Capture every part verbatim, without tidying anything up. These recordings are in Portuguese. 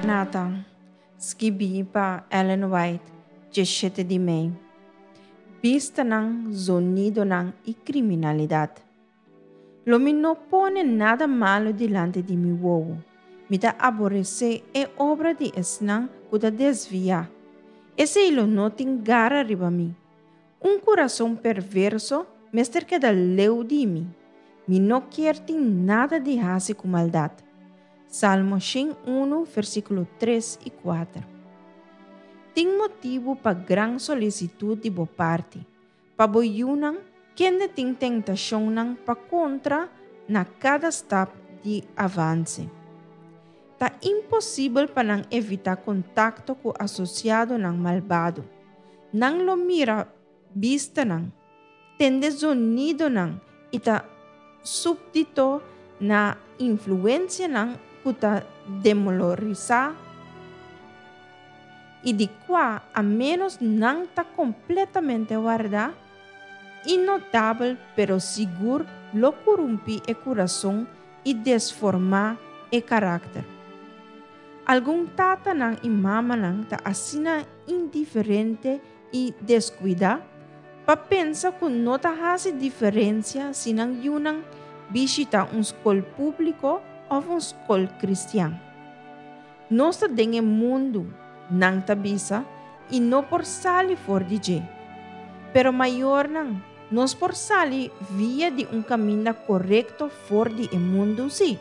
Nata, skibi pa Ellen White, dezessete de Mei. Vista ng sonido ng criminalidad. Lo mi no pone nada malo delante de mi uovo. Mi da aborrece e obra de esnan kuda desvia. Ese lo no tingara riba mi. Un coração perverso, mester que da leu de mi. Mi no quer nada de hase com maldade. Salmo cento e um, versículo três e quatro. Tem motivo para gran solicitude de boa parte, para boiunan quem tem tentação nan para contra na cada step de avance. Tá impossível para não evitar contato com o associado nan malvado. Não lo mira vista nan, tende sonido nan e tá súbdito na influência nan kuta demolorizar e de qua a menos não está completamente guardada, inotável pero seguro lo corrompe o coração e desforma o caráter. Algum tata nang e mama nang ta assina indiferente e descuida, pa pensa que não ta hace diferença se nang yunang visita um escola público ou um escola cristiana. Nós ta dengue mundo nang tabisa e não por sali for de je. Pero maior nang, nós por sali via de um caminho correto for de e mundo si.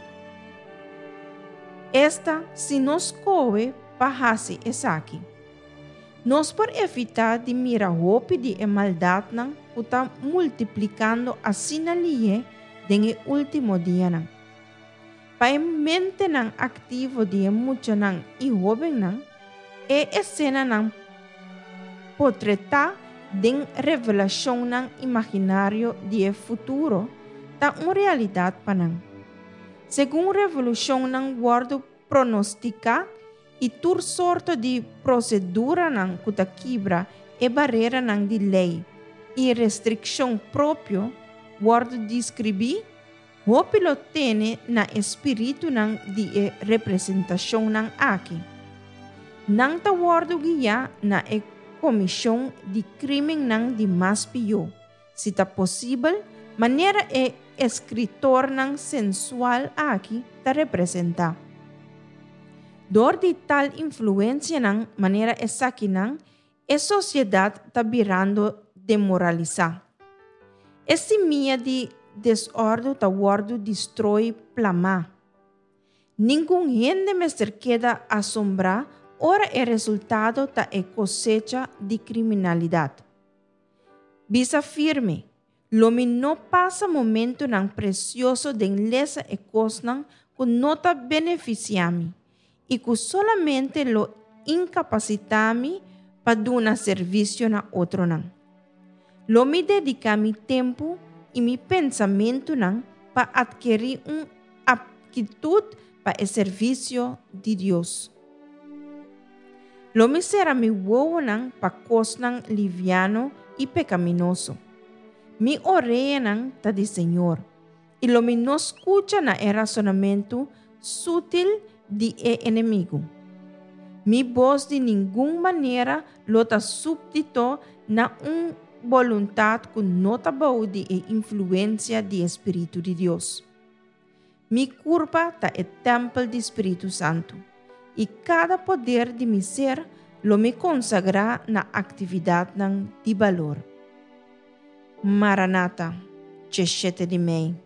Esta se nos coe pahasi esaki. Nós por evitar de mira hope de e maldade nang uta multiplicando a sinalie dengue último dia nang. Pa e mente nang aktivo de e mucha nang e jovem nang, e escena ng potreta din revelação ng imaginário de futuro ta uma realidade panang. Segundo revolução ng wordo pronostica e tur sorto de procedura ng kutakibra e barreira ng de lei e restrição próprio wordo descrevi o pilotene na espírito ng de representação ng aqui. Nang tawardo giya na e komisyon de crime nang di mas piyo. Se ta possível, maneira e escritor nang sensual aqui ta representa. Dor de tal influência nang maneira esaki nang, e sociedade ta virando demoraliza. Esse minha de desordem tawardo destrói plama. Ninguém gente mester queda assombrar. Ora é resultado da cosecha de criminalidade. Bisa firme, lomi não passa momento nang precioso de lesa e cosnan que nota beneficiami e que solamente lo incapacitami para dar serviço na outro nang. Lomi dedica mi tempo e mi pensamento nang para adquirir uma aptitude para o serviço de Deus. Lo mi será mi huevo nang pa cosnang liviano y pecaminoso. Mi oreja nang ta di Señor. Y lo mi no escucha na e razonamiento sutil di e enemigo. Mi voz de ninguna manera lo ta súbdito na un voluntad que no ta bau di e influencia di Espíritu de Dios. Mi curva ta e templo di Espíritu Santo. E cada poder de mi ser lo me consagra na atividade ng di valor. Maranata, dezessete de Mei.